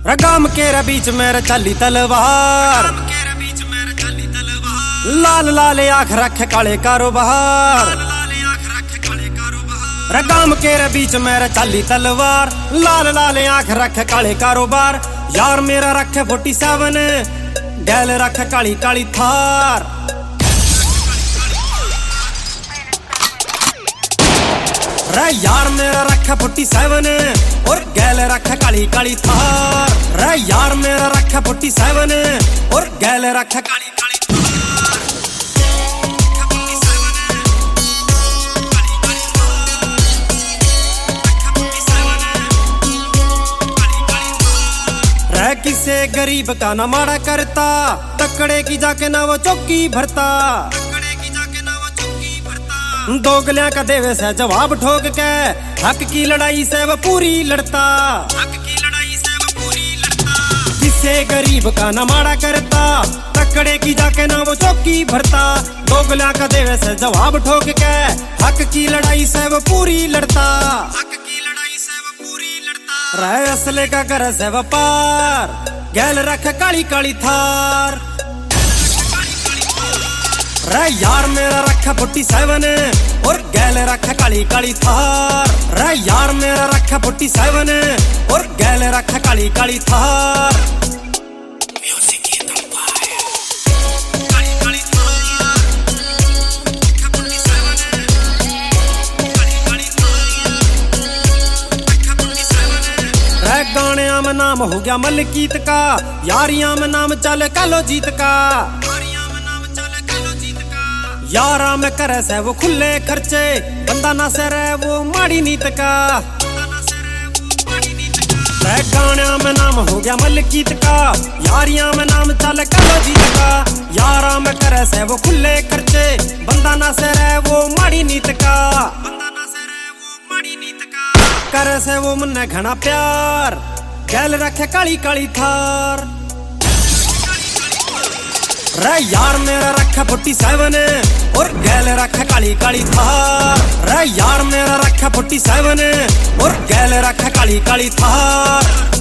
रगाम के बीच मेरे चली तलवार, लाल लाल आँख रखे काले कारोबार। रगाम के बीच मेरे चली तलवार, लाल लाल आँख रखे काले कारोबार। यार मेरा रखे 47, गैल रखे काली काली थार। रे यार मेरा रखा 47 और गैल रखा काली काली थार। रे यार मेरा रखा 47 और गैल रखा काली काली थार। रे किसे गरीब का ना माड़ा करता, तकड़े की जाके ना वो चौकी भरता। दोगलियां का देवे से जवाब ठोक के, हक की लड़ाई से वो पूरी लड़ता। किसे गरीब का न माड़ा करता, तकड़े की जाके ना वो चौकी भरता। दोगलियां का देवे से जवाब ठोक के, हक की लड़ाई से वो पूरी लड़ता। रहे असले का कर से व्यापार, गैल रख काली काली थार। रे यार मेरा रखा 47 और गैल रखा काली काली थार। रे यार मेरा रखा 47 और गैल रखा काली काली थार। रे गानिया में नाम हो गया मलकीत का, यारियां में नाम चल कालो जीत का। यारा में करे से वो खुले खर्चे, बंदा ना से रहे वो माड़ी नीत का। गानिया में नाम हो गया मलकीत का, यारियां में नाम चल कालो जीत का। यारा में करे से वो खुले खर्चे, बंदा ना से रहे वो माड़ी नीत का। करे से वो मुन्ने घना प्यार, गैल रखे काली काली थार। रे यार मेरा रखा 47 और गैल रखा काली काली थार। रे यार मेरा रखा 47 और गैल रखा काली काली थार।